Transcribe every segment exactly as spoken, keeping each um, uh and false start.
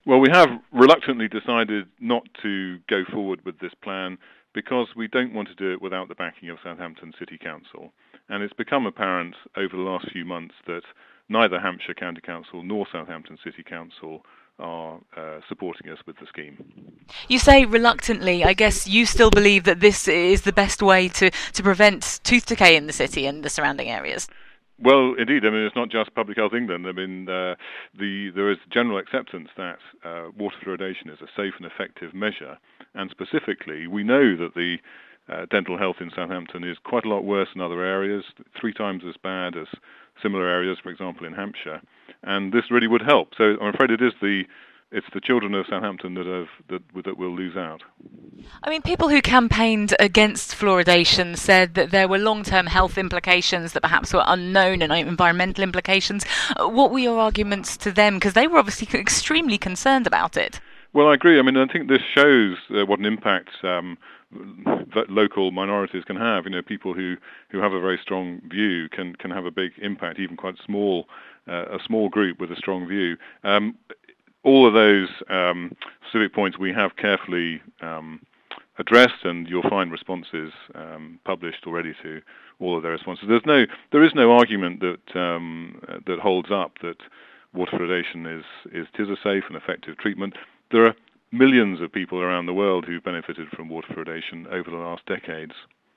Well, we have reluctantly decided not to go forward with this plan because we don't want to do it without the backing of Southampton City Council. And it's become apparent over the last few months that neither Hampshire County Council nor Southampton City Council are uh, supporting us with the scheme. You say reluctantly. I guess you still believe that this is the best way to, to prevent tooth decay in the city and the surrounding areas. Well, indeed. I mean, it's not just Public Health England. I mean, uh, the there is general acceptance that uh, water fluoridation is a safe and effective measure, and specifically, we know that the uh, dental health in Southampton is quite a lot worse in other areas, three times as bad as similar areas, for example, in Hampshire, and this really would help. So I'm afraid it is the it's the children of Southampton that have that that will lose out. I mean, people who campaigned against fluoridation said that there were long-term health implications that perhaps were unknown and environmental implications. What were your arguments to them? Because they were obviously extremely concerned about it. Well, I agree. I mean, I think this shows uh, what an impact um, that local minorities can have. You know, people who, who have a very strong view can, can have a big impact, even quite small, uh, a small group with a strong view. Um, all of those um, specific points we have carefully um, addressed, and you'll find responses um, published already to all of their responses. There's no, there is no argument that um, that holds up that water fluoridation is is tis a safe and effective treatment. There are millions of people around the world who've benefited from water fluoridation over the last decades.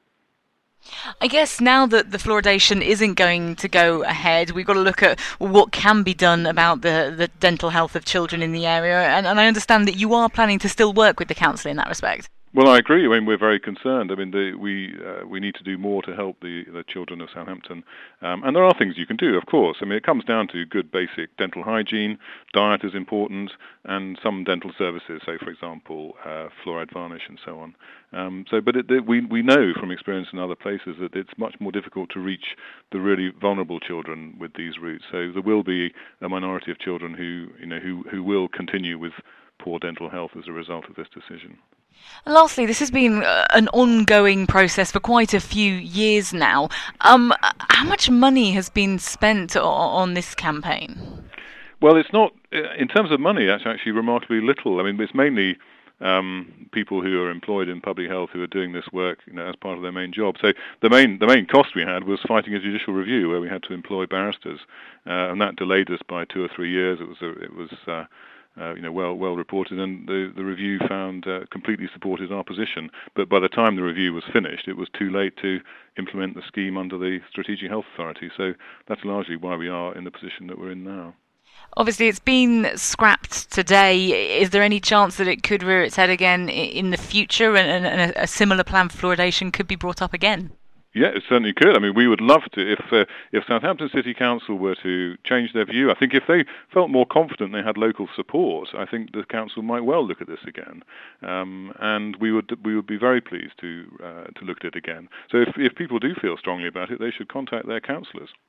I guess now that the fluoridation isn't going to go ahead, we've got to look at what can be done about the, the dental health of children in the area, and, and I understand that you are planning to still work with the council in that respect. Well, I agree. I mean, we're very concerned. I mean, the, we uh, we need to do more to help the, the children of Southampton, um, and there are things you can do, of course. I mean, it comes down to good basic dental hygiene. Diet is important, and some dental services, say for example, uh, fluoride varnish and so on. Um, so, but it, it, we we know from experience in other places that it's much more difficult to reach the really vulnerable children with these routes. So there will be a minority of children who you know who who will continue with poor dental health as a result of this decision. And lastly, this has been uh, an ongoing process for quite a few years now. Um, how much money has been spent o- on this campaign? Well, it's not, in terms of money, that's actually remarkably little. I mean, it's mainly um, people who are employed in public health who are doing this work, you know, as part of their main job. So the main the main cost we had was fighting a judicial review where we had to employ barristers, uh, and that delayed us by two or three years. It was a, it was uh, Uh, you know, well well reported, and the, the review found uh, completely supported our position. But by the time the review was finished, it was too late to implement the scheme under the Strategic Health Authority. So that's largely why we are in the position that we're in now. Obviously, it's been scrapped today. Is there any chance that it could rear its head again in the future, and, and a, a similar plan for fluoridation could be brought up again? Yeah, it certainly could. I mean, we would love to, if uh, if Southampton City Council were to change their view. I think if they felt more confident they had local support, I think the council might well look at this again, um, and we would we would be very pleased to uh, to look at it again. So if if people do feel strongly about it, they should contact their councillors.